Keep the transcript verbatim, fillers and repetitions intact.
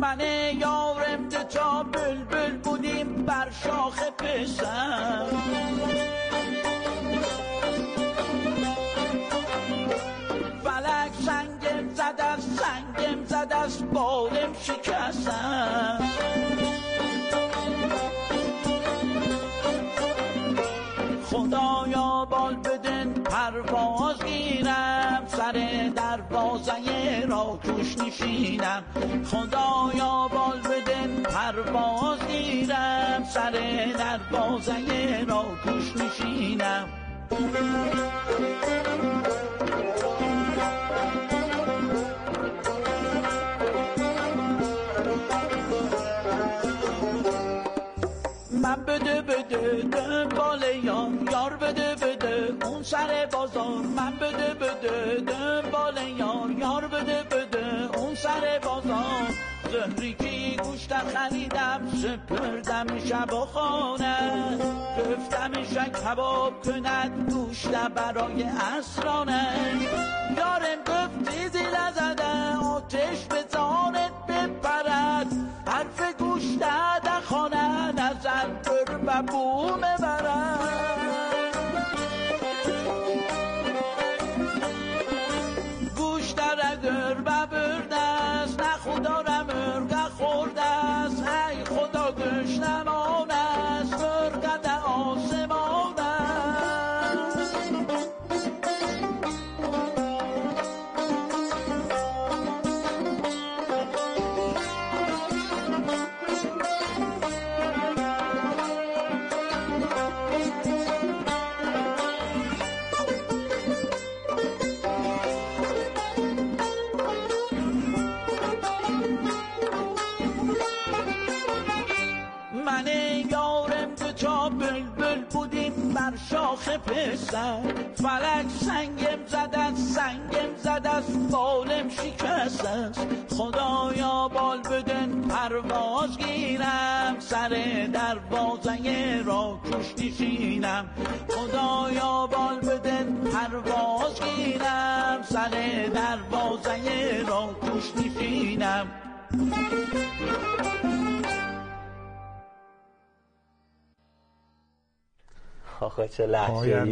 من یارم دو تا بلبل بودیم بر شاخ پسر، فلک سنگم زد از سنگم زد از بالم شکستم. خدایا بال بدن پرواز گیرم، سر دروازه را توش نشینم. خدایا بال بدن پرواز گیرم، سر دروازه را توش نشینم. من بده بده دنبال یار، یار بده بده اون سر بازار. من بده بده دنبال یار، یار بده بده اون سر بازار. زهری که گوشت خریدم سپردم شب و خانه، گفتم شک کباب کند گوشت برای اسرانه. یارم گفت چیزی نزده آتش به زانت بپرد، حرف گوشت دخانه نظر بر و بوم برد. گوشت اگر ببرده است نه خدا را مرگه خورده است. ای خدا گوش نمانه است مرگه در آسمان است. من یارم دو تا بلبل بودیم بر شاخ پسر، فلک سنگم زد از سنگم زد از بالم شکست است. خدایا بال بدن پرواز گیرم، سر دروازه را توش نشینم. خدایا بال بدن پرواز گیرم، سر دروازه را توش نشینم. آخه چه لحجه‌ای